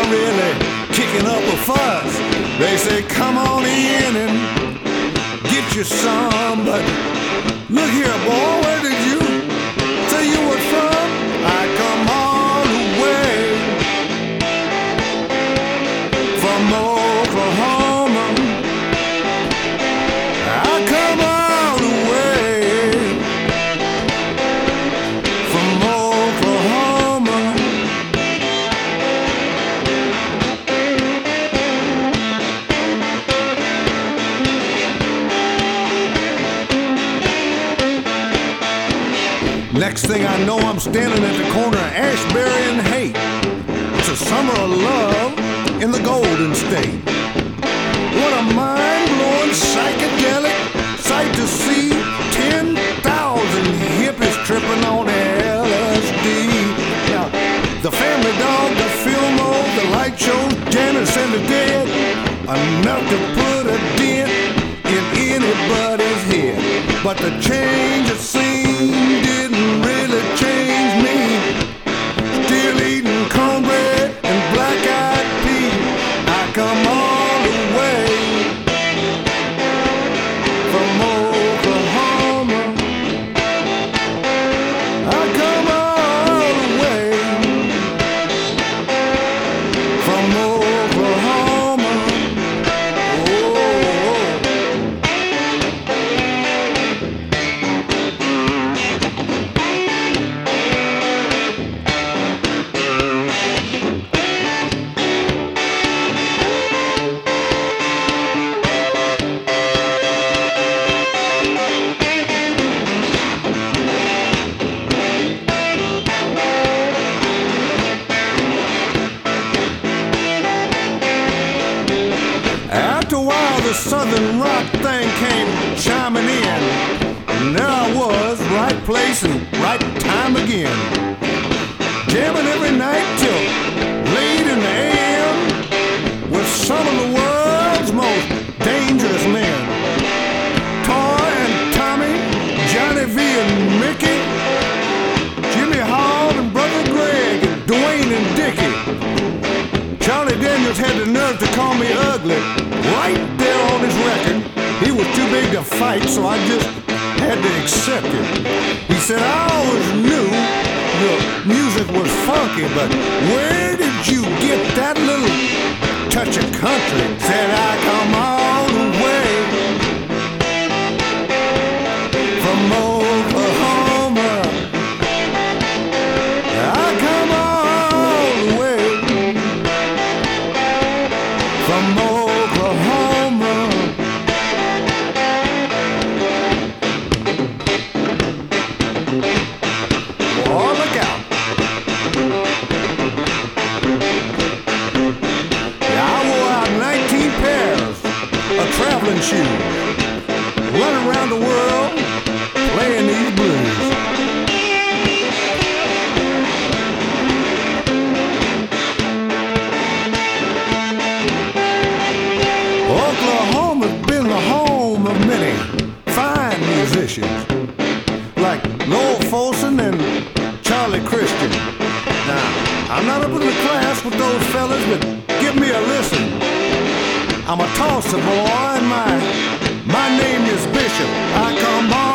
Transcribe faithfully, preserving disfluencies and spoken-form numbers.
really kicking up a fuss. They say, come on in and get you some. But look here, boy, where did you say you were from? I come all the way from Oklahoma. I come all the way from Oklahoma. Next thing I know, I'm standing at the corner of Ashbury and Haight. It's a summer of love in the Golden State. What a mind-blowing, psychedelic sight to see. ten thousand hippies tripping on L S D. Now, the family dog, the Fillmo, the light shows, Janice and the Dead, enough to put a dent in anybody's head. But the change of scene didn't really change me. Still eating cornbread and black-eyed peas. I come all the way from Oklahoma. I come all the way from Oklahoma. Oh. After a while, the southern rock thing came chiming in, and there I was, right place and right time again, jamming every night till late in the A M with some of the world's most dangerous men. Toy and Tommy, Johnny V and Mickey, Jimmy Hall and Brother Greg, and Dwayne and Dickie. Charlie Daniels had the nerve to call me ugly right there on his record. He was too big to fight, so I just had to accept it. He said, I always knew your music was funky, but where did you get that little touch of country? Said, I come all the way from Oklahoma. I come all the way from Oklahoma. Oh, look out. Yeah, I wore out nineteen pairs of traveling shoes, running around the world playing these blues. Oklahoma's been the home of many fine musicians like Lowell Folsom and Charlie Christian. Now, I'm not up in the class with those fellas, but give me a listen. I'm a Tulsa boy and my, my name is Bishop. I come on